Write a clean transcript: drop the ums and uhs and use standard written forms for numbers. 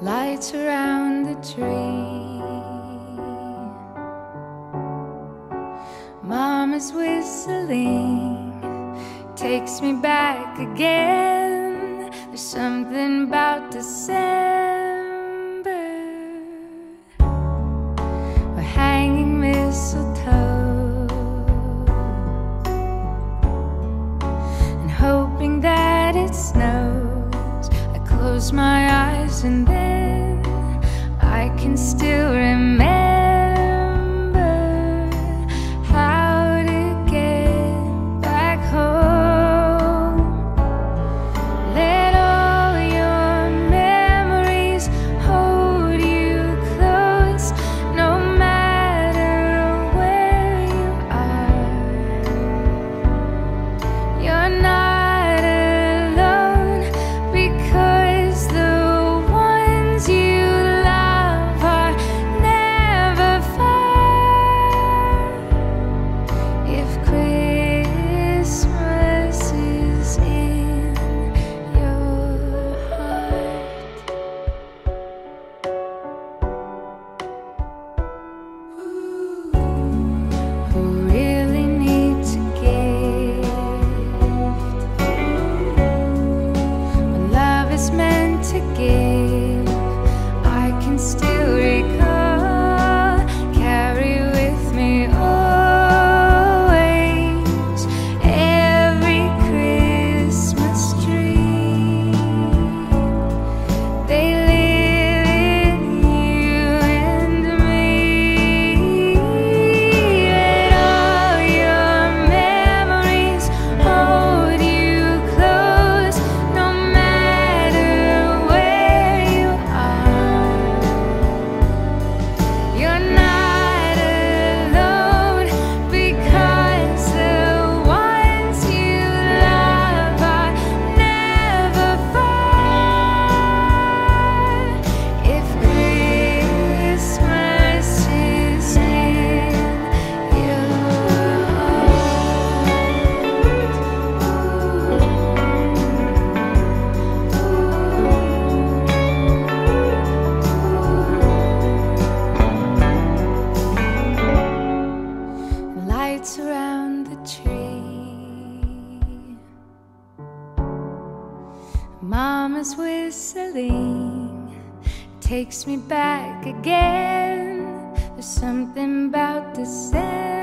lights around the tree. Mama's whistling takes me back again. There's something about December. We're hanging mistletoe and hoping that it snows. I close my eyes and then I can still remember how to get back home. Let all your memories hold you close, no matter where you are. You're not alone, because the ones you love are never far. If Christmas is in your heart, who really needs a gift when love is meant to give? I can still recall, carry with me always, every Christmas tree. They live in you and me. Let all your memories hold you close, no matter where you are. You're not alone, because the ones you love are never far. If Christmas is in your heart. Lights around the tree. Mama's whistling takes me back again. There's something about December.